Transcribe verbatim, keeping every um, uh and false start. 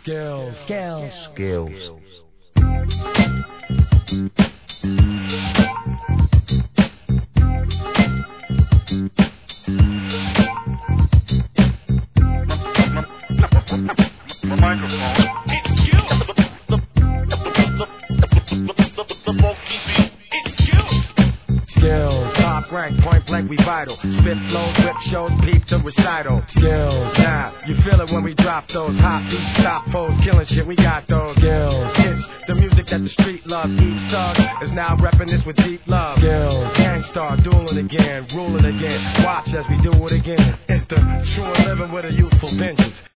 Skills. Skills. Skills. My microphone. It's you. The, the, the, the, the funky beat. It's you. Skills. Top rank, point blank, we vital. Spit flows, whip shows, peep to recital. Skills. Now, you feel it when we drop those hot beats, stop foes, killing shit. We got those skills. It's the music that the street loves. Each thug is now repping this with deep love. Skills. Gangstar, dueling again, ruling again. Watch as we do it again. It's the true living with a youthful vengeance.